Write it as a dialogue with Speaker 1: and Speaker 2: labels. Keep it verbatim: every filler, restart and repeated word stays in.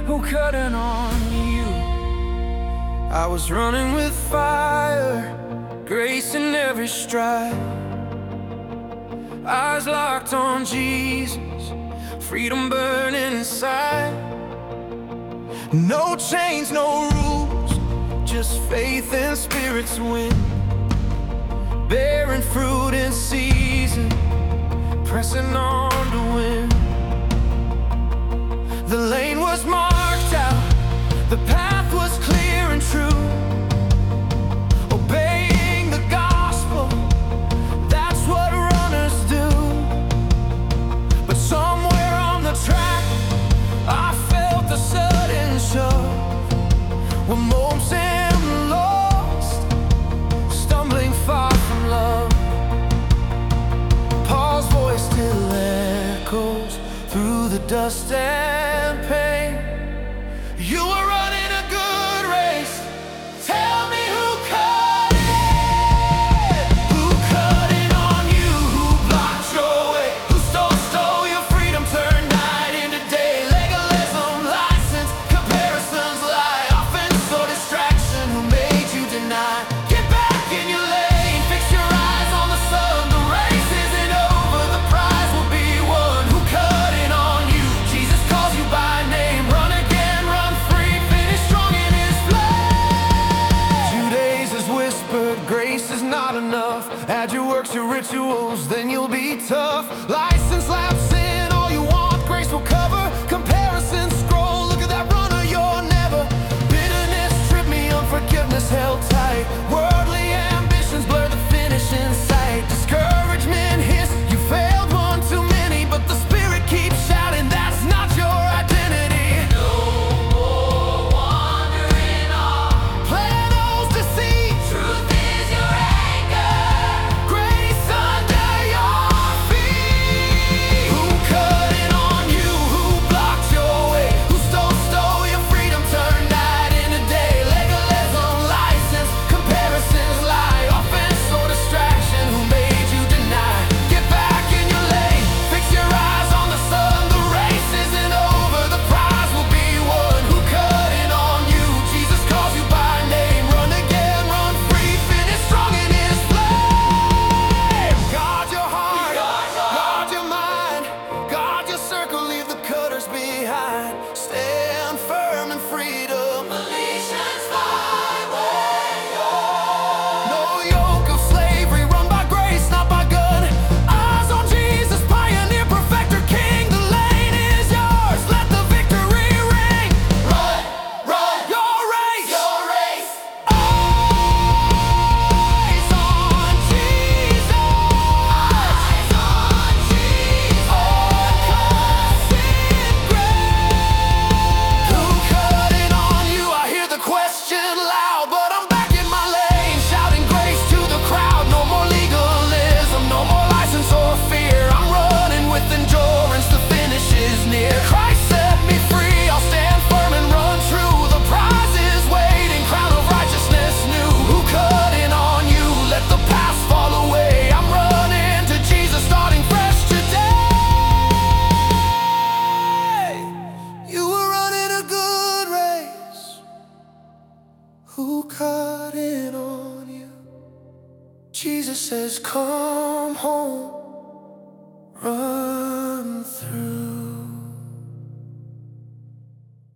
Speaker 1: who couldn't on you. I was running with fire, grace in every stride, eyes locked on Jesus, freedom burning inside. No chains, no rules, just faith and spirit's wind, bearing fruit in season, pressing on to win. The lane was marked out, the path was clear and true. Obeying the gospel, that's what runners do. But somewhere on the track, I felt a sudden shove. One moments am lost, stumbling far from love. Paul's voice still echoes through the dust and pain. You were running a good race. Tell me who cut it? Who cut it on you? Who blocked your way? Who stole, stole your freedom, turned night into day? Legalism, license, comparisons, lie, offense or distraction. Who made you deny? Get back in your lane, fix your eyes on the sun. The race isn't over, the prize will be won. Who cut it on you? Jesus calls you by name. Run again, run free, finish strong in His flame. Two days is whispered, grace is not enough. Add your works, your rituals, then you'll be tough. License lapse in, all you want, grace will cover. Comparison scroll, look at that runner, you're never. Bitterness tripped me, unforgiveness held tight. Worldly ambitions blur the finish in sight. Discouragement hiss, you failed one too many. But the Spirit keeps shouting, that's not your identity. No more wandering on. Plano's deceit, truth is your anchor. Grace under your feet. Who cut it on you? Who blocked your way? Who stole, stole your freedom, turned night into day? Legalism, license, comparisons, lie, offense or distraction. Who made you deny? Get back in your lane, fix your eyes on the sun. The race isn't over, the prize will be won. Who cut it on you? Jesus calls you by name. Run again, run free, finish strong in His flame. Guard your heart, guard your mind, guard your circle, leave the cutters behind. Stand firm in freedom. Galatians five, no yoke of slavery, run by grace, not by gun. Eyes on Jesus, pioneer, perfecter, king. The lane is yours, let the victory ring. Run, run, your race, your race. Eyes on Jesus, eyes on Jesus. Uncussed grace. Who cut it on you? I hear the question loud, but I'm back in my lane, shouting grace to the crowd. No more legalism, no more license or fear. I'm running with endurance, the finish is near. Christ set me free, I'll stand firm and run true. The prize is waiting, crown of righteousness new. Who cut it on you? Let the past fall away. I'm running to Jesus, starting fresh today. You were running a good race. Who cut it on you? Jesus says, come home, run.